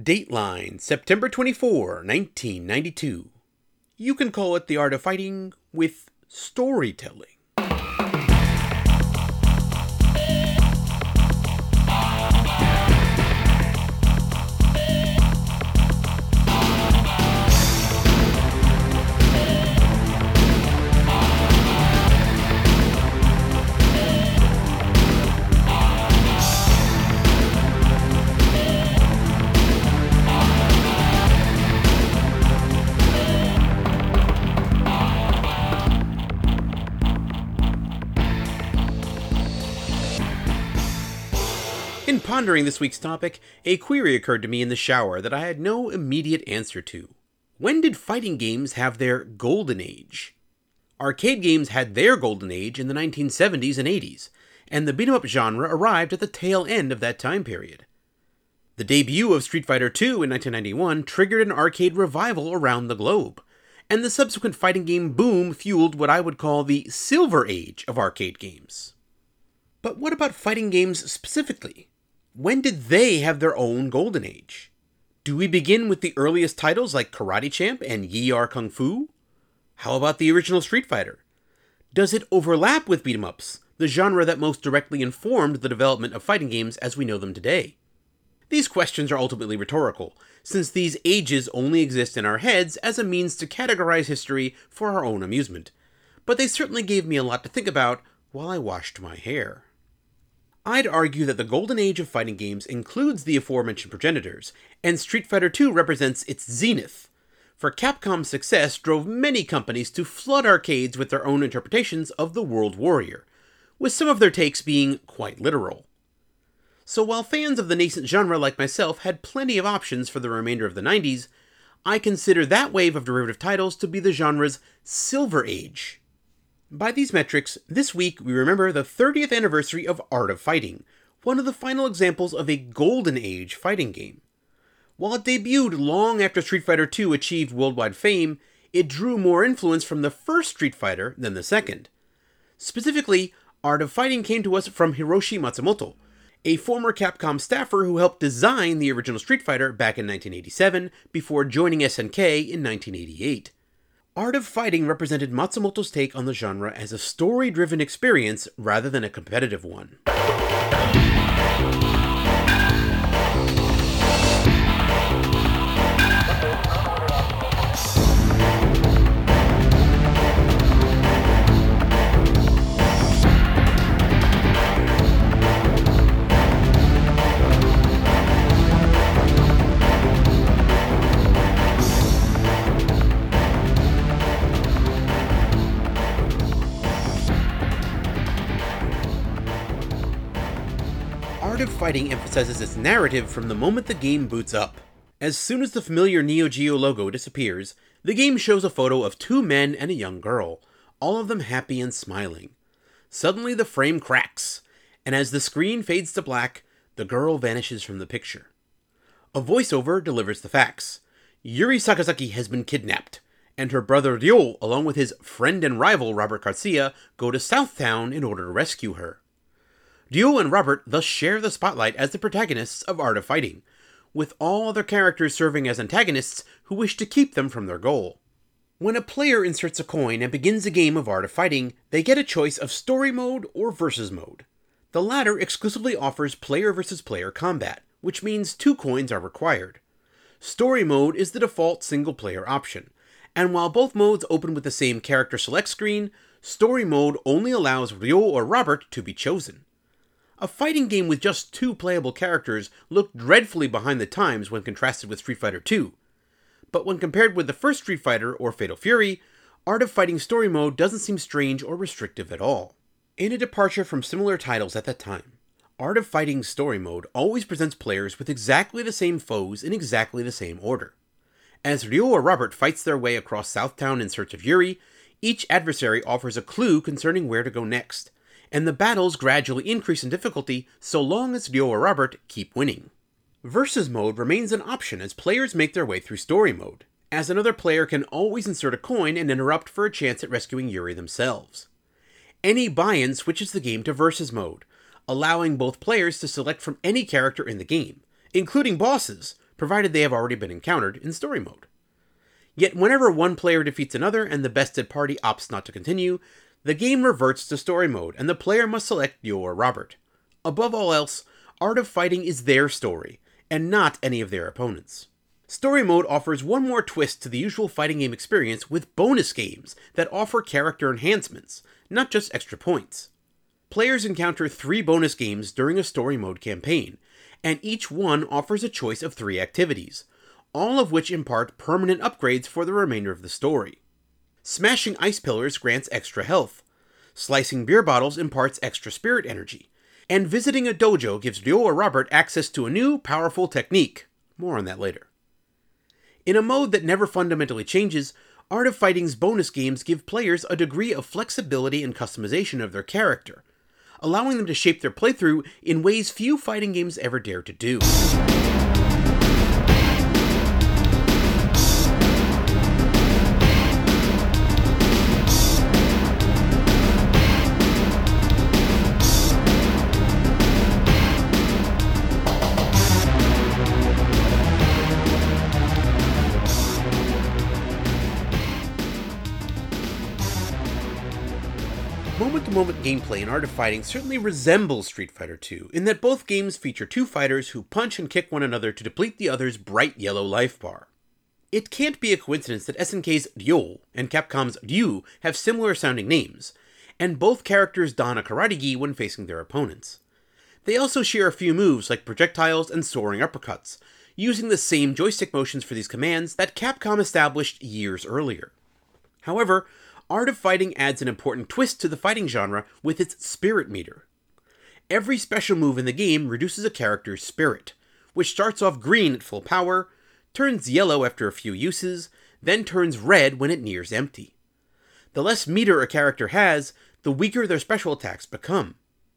Dateline, September 24, 1992. You can call it the art of fighting with storytelling. In pondering this week's topic, a query occurred to me in the shower that I had no immediate answer to. When did fighting games have their golden age? Arcade games had their golden age in the 1970s and 80s, and the beat-em-up genre arrived at the tail end of that time period. The debut of Street Fighter II in 1991 triggered an arcade revival around the globe, and the subsequent fighting game boom fueled what I would call the Silver Age of arcade games. But what about fighting games specifically? When did they have their own golden age? Do we begin with the earliest titles like Karate Champ and Yi Ar Kung Fu? How about the original Street Fighter? Does it overlap with beat-em-ups, the genre that most directly informed the development of fighting games as we know them today? These questions are ultimately rhetorical, since these ages only exist in our heads as a means to categorize history for our own amusement. But they certainly gave me a lot to think about while I washed my hair. I'd argue that the golden age of fighting games includes the aforementioned progenitors, and Street Fighter II represents its zenith. For Capcom's success drove many companies to flood arcades with their own interpretations of the World Warrior, with some of their takes being quite literal. So while fans of the nascent genre like myself had plenty of options for the remainder of the 90s, I consider that wave of derivative titles to be the genre's Silver Age. By these metrics, this week we remember the 30th anniversary of Art of Fighting, one of the final examples of a golden age fighting game. While it debuted long after Street Fighter II achieved worldwide fame, it drew more influence from the first Street Fighter than the second. Specifically, Art of Fighting came to us from Hiroshi Matsumoto, a former Capcom staffer who helped design the original Street Fighter back in 1987 before joining SNK in 1988. Art of Fighting represented Matsumoto's take on the genre as a story-driven experience rather than a competitive one. Art of Fighting emphasizes its narrative from the moment the game boots up. As soon as the familiar Neo Geo logo disappears, the game shows a photo of two men and a young girl, all of them happy and smiling. Suddenly the frame cracks, and as the screen fades to black, the girl vanishes from the picture. A voiceover delivers the facts. Yuri Sakazaki has been kidnapped, and her brother Ryo, along with his friend and rival Robert Garcia, go to Southtown in order to rescue her. Ryo and Robert thus share the spotlight as the protagonists of Art of Fighting, with all other characters serving as antagonists who wish to keep them from their goal. When a player inserts a coin and begins a game of Art of Fighting, they get a choice of story mode or versus mode. The latter exclusively offers player versus player combat, which means 2 coins are required. Story mode is the default single-player option, and while both modes open with the same character select screen, story mode only allows Ryo or Robert to be chosen. A fighting game with just 2 playable characters looked dreadfully behind the times when contrasted with Street Fighter II. But when compared with the first Street Fighter or Fatal Fury, Art of Fighting story mode doesn't seem strange or restrictive at all. In a departure from similar titles at that time, Art of Fighting's story mode always presents players with exactly the same foes in exactly the same order. As Ryo or Robert fights their way across Southtown in search of Yuri, each adversary offers a clue concerning where to go next, and the battles gradually increase in difficulty so long as Ryo or Robert keep winning. Versus mode remains an option as players make their way through story mode, as another player can always insert a coin and interrupt for a chance at rescuing Yuri themselves. Any buy-in switches the game to versus mode, allowing both players to select from any character in the game, including bosses, provided they have already been encountered in story mode. Yet whenever one player defeats another and the bested party opts not to continue, the game reverts to story mode and the player must select Ryo or Robert. Above all else, Art of Fighting is their story, and not any of their opponents. Story mode offers one more twist to the usual fighting game experience with bonus games that offer character enhancements, not just extra points. Players encounter 3 bonus games during a story mode campaign, and each one offers a choice of 3 activities, all of which impart permanent upgrades for the remainder of the story. Smashing ice pillars grants extra health, slicing beer bottles imparts extra spirit energy, and visiting a dojo gives Ryo or Robert access to a new, powerful technique. More on that later. In a mode that never fundamentally changes, Art of Fighting's bonus games give players a degree of flexibility and customization of their character, allowing them to shape their playthrough in ways few fighting games ever dare to do. Moment-to-moment gameplay in Art of Fighting certainly resembles Street Fighter II, in that both games feature 2 fighters who punch and kick one another to deplete the other's bright yellow life bar. It can't be a coincidence that SNK's Ryo and Capcom's Ryu have similar sounding names, and both characters don a karate gi when facing their opponents. They also share a few moves like projectiles and soaring uppercuts, using the same joystick motions for these commands that Capcom established years earlier. However, Art of Fighting adds an important twist to the fighting genre with its spirit meter. Every special move in the game reduces a character's spirit, which starts off green at full power, turns yellow after a few uses, then turns red when it nears empty. The less meter a character has, the weaker their special attacks become.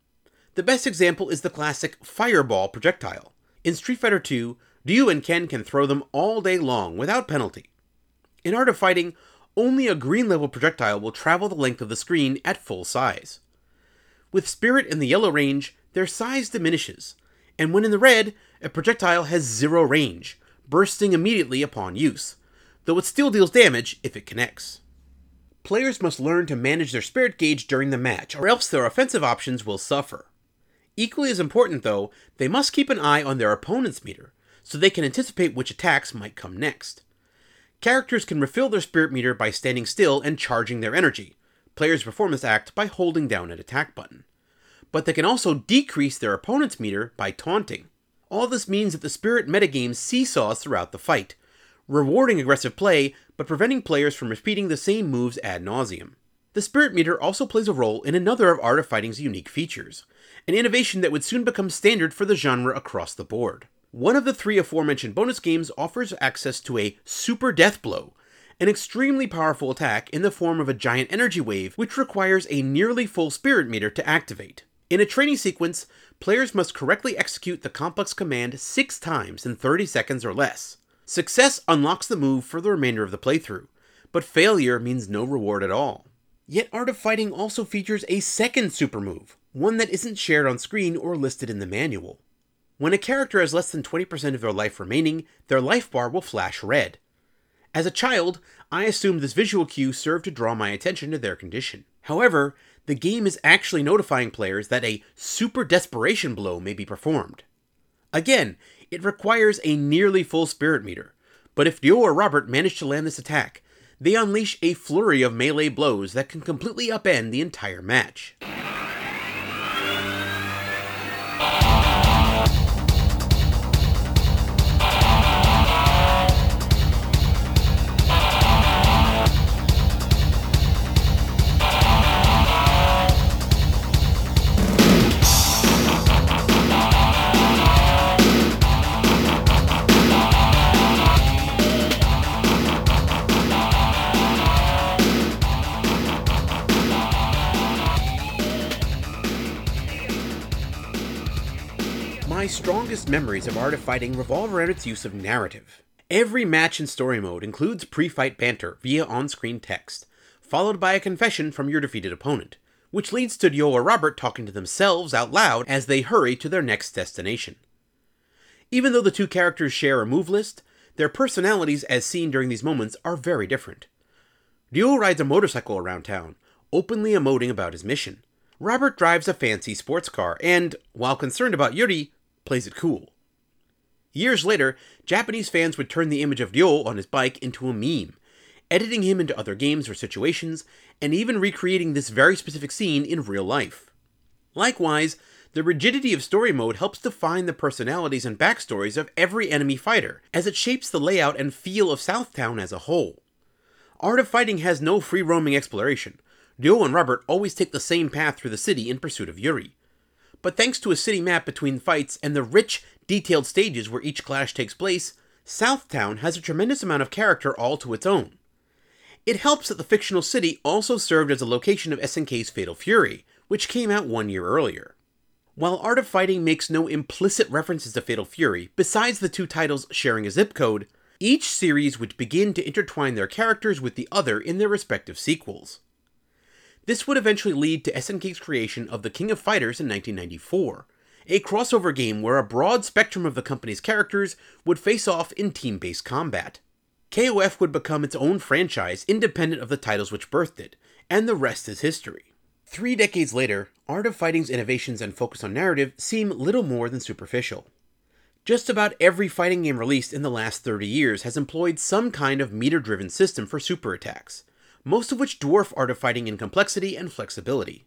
The best example is the classic Fireball projectile. In Street Fighter II, Ryu and Ken can throw them all day long without penalty. In Art of Fighting, only a green level projectile will travel the length of the screen at full size. With Spirit in the yellow range, their size diminishes, and when in the red, a projectile has 0 range, bursting immediately upon use, though it still deals damage if it connects. Players must learn to manage their spirit gauge during the match, or else their offensive options will suffer. Equally as important though, they must keep an eye on their opponent's meter, so they can anticipate which attacks might come next. Characters can refill their spirit meter by standing still and charging their energy. Players perform this act by holding down an attack button. But they can also decrease their opponent's meter by taunting. All this means that the spirit metagame seesaws throughout the fight, rewarding aggressive play, but preventing players from repeating the same moves ad nauseum. The spirit meter also plays a role in another of Art of Fighting's unique features, an innovation that would soon become standard for the genre across the board. One of the 3 aforementioned bonus games offers access to a Super Death Blow, an extremely powerful attack in the form of a giant energy wave which requires a nearly full spirit meter to activate. In a training sequence, players must correctly execute the complex command 6 times in 30 seconds or less. Success unlocks the move for the remainder of the playthrough, but failure means no reward at all. Yet Art of Fighting also features a second super move, one that isn't shared on screen or listed in the manual. When a character has less than 20% of their life remaining, their life bar will flash red. As a child, I assumed this visual cue served to draw my attention to their condition. However, the game is actually notifying players that a super desperation blow may be performed. Again, it requires a nearly full spirit meter, but if Ryo or Robert manage to land this attack, they unleash a flurry of melee blows that can completely upend the entire match. My strongest memories of Art of Fighting revolve around its use of narrative. Every match in story mode includes pre-fight banter via on-screen text, followed by a confession from your defeated opponent, which leads to Ryo or Robert talking to themselves out loud as they hurry to their next destination. Even though the two characters share a move list, their personalities as seen during these moments are very different. Ryo rides a motorcycle around town, openly emoting about his mission. Robert drives a fancy sports car and, while concerned about Yuri, plays it cool. Years later, Japanese fans would turn the image of Ryo on his bike into a meme, editing him into other games or situations, and even recreating this very specific scene in real life. Likewise, the rigidity of story mode helps define the personalities and backstories of every enemy fighter, as it shapes the layout and feel of Southtown as a whole. Art of Fighting has no free-roaming exploration. Ryo and Robert always take the same path through the city in pursuit of Yuri. But thanks to a city map between fights and the rich, detailed stages where each clash takes place, Southtown has a tremendous amount of character all to its own. It helps that the fictional city also served as a location of SNK's Fatal Fury, which came out 1 year earlier. While Art of Fighting makes no implicit references to Fatal Fury, besides the two titles sharing a zip code, each series would begin to intertwine their characters with the other in their respective sequels. This would eventually lead to SNK's creation of The King of Fighters in 1994, a crossover game where a broad spectrum of the company's characters would face off in team-based combat. KOF would become its own franchise independent of the titles which birthed it, and the rest is history. 3 decades later, Art of Fighting's innovations and focus on narrative seem little more than superficial. Just about every fighting game released in the last 30 years has employed some kind of meter-driven system for super attacks, most of which dwarf Art of Fighting in complexity and flexibility.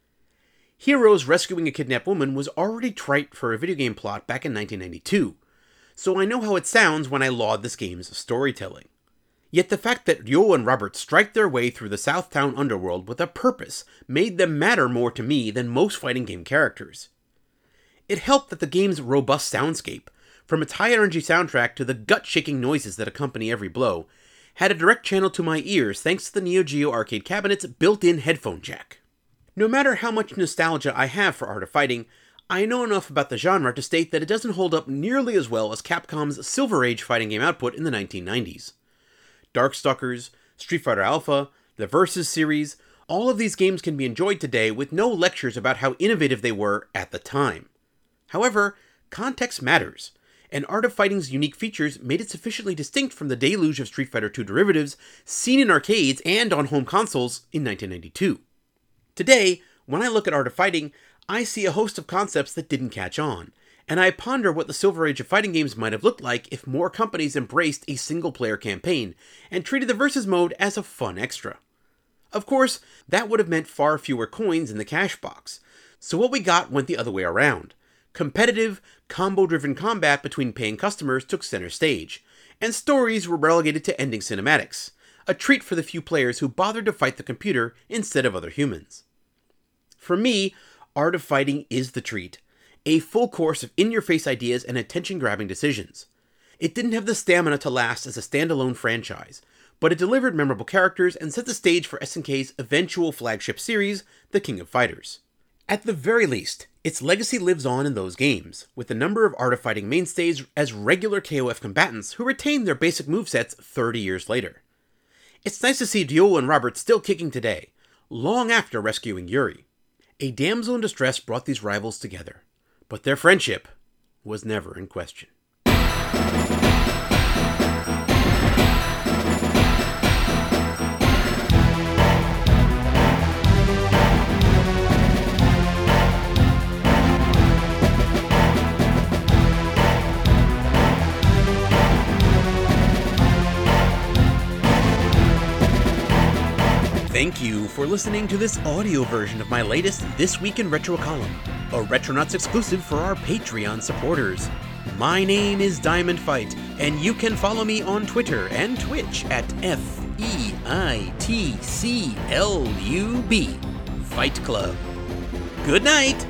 Heroes rescuing a kidnapped woman was already trite for a video game plot back in 1992, so I know how it sounds when I laud this game's storytelling. Yet the fact that Ryo and Robert strike their way through the Southtown underworld with a purpose made them matter more to me than most fighting game characters. It helped that the game's robust soundscape, from its high-energy soundtrack to the gut-shaking noises that accompany every blow, had a direct channel to my ears thanks to the Neo Geo arcade cabinet's built-in headphone jack. No matter how much nostalgia I have for Art of Fighting, I know enough about the genre to state that it doesn't hold up nearly as well as Capcom's Silver Age fighting game output in the 1990s. Darkstalkers, Street Fighter Alpha, the Versus series, all of these games can be enjoyed today with no lectures about how innovative they were at the time. However, context matters, and Art of Fighting's unique features made it sufficiently distinct from the deluge of Street Fighter II derivatives seen in arcades and on home consoles in 1992. Today, when I look at Art of Fighting, I see a host of concepts that didn't catch on, and I ponder what the Silver Age of fighting games might have looked like if more companies embraced a single-player campaign and treated the Versus mode as a fun extra. Of course, that would have meant far fewer coins in the cash box, so what we got went the other way around. Competitive, combo-driven combat between paying customers took center stage, and stories were relegated to ending cinematics, a treat for the few players who bothered to fight the computer instead of other humans. For me, Art of Fighting is the treat, a full course of in-your-face ideas and attention-grabbing decisions. It didn't have the stamina to last as a standalone franchise, but it delivered memorable characters and set the stage for SNK's eventual flagship series, The King of Fighters. At the very least, its legacy lives on in those games, with a number of Art of Fighting mainstays as regular KOF combatants who retain their basic movesets 30 years later. It's nice to see Ryo and Robert still kicking today, long after rescuing Yuri. A damsel in distress brought these rivals together, but their friendship was never in question. Thank you for listening to this audio version of my latest This Week in Retro column, a Retronauts exclusive for our Patreon supporters. My name is Diamond Fight, and you can follow me on Twitter and Twitch at FEITCLUB, Fight Club. Good night!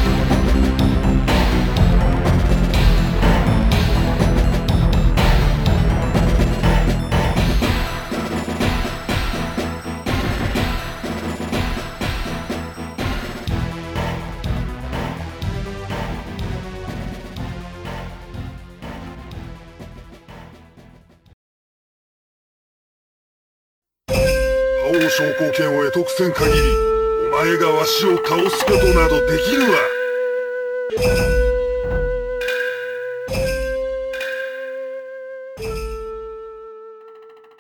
覇王昇降権を得得せん限り、お前がわしを倒すことなどできぬわ。